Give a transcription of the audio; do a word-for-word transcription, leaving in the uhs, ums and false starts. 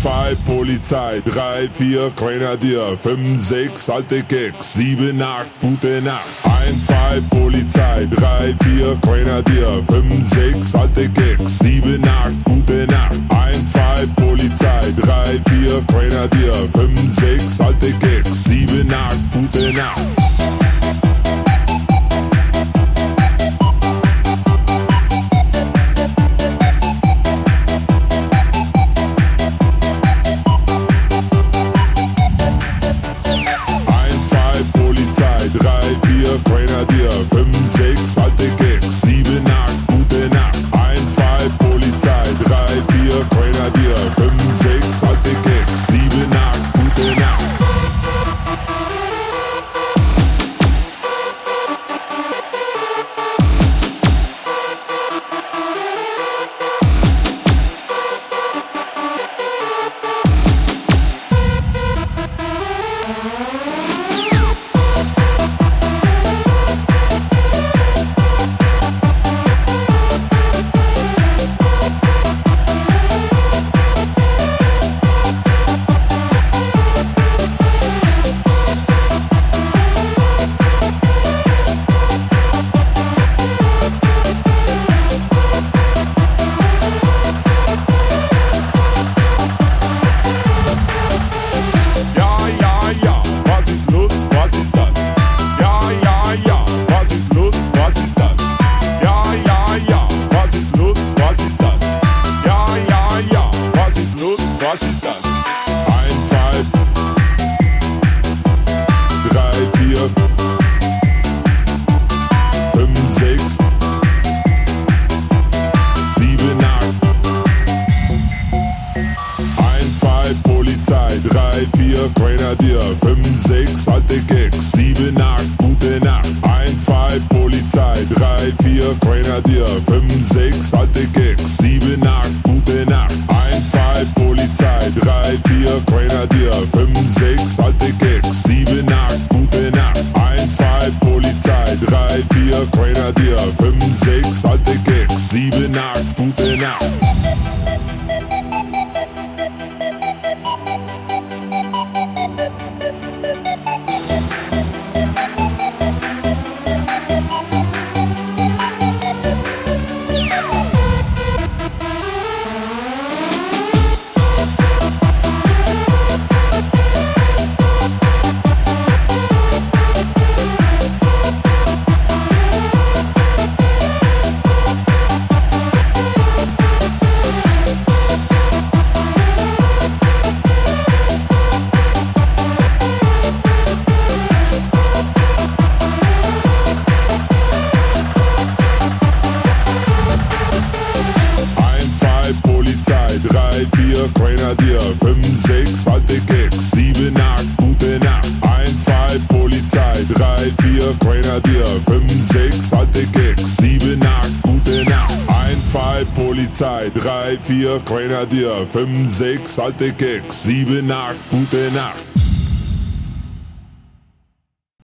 zwei Polizei, drei, vier Grenadier, fünf, sechs alte Keks, sieben, acht gute Nacht. eins, zwei Polizei, drei, vier Grenadier, fünf, sechs alte Keks, sieben, acht gute Nacht. eins, zwei Polizei, drei, vier Grenadier, fünf, sechs alte Keks, sieben, acht gute Nacht. Grenadier, fünf, sechs alte Keks, sieben, acht gute Nacht. eins, zwei Polizei, drei, vier Grenadier, fünf, sechs alte Keks, sieben, acht gute Nacht. Was ist das? eins, zwei, drei, vier, fünf, sechs, sieben, acht. eins, zwei Polizei, drei, vier Grenadier, fünf, sechs alte Keks, sieben, acht gute Nacht. eins, zwei Polizei, drei, vier Grenadier, fünf, sechs alte Keks, sieben, acht gute Nacht. eins, zwei Polizei, drei, vier Grenadier, fünf, sechs alte Keks, sieben, acht gute Nacht. eins, zwei Polizei, drei, vier Grenadier, fünf, sechs alte Keks, sieben, acht gute Nacht. drei, vier Grenadier, fünf, sechs alte Keks, sieben, acht gute Nacht. eins, zwei Polizei, drei, vier Grenadier, fünf, sechs alte Keks, sieben, acht gute Nacht. eins, zwei Polizei, drei, vier Grenadier, fünf, sechs alte Keks, sieben, acht gute Nacht.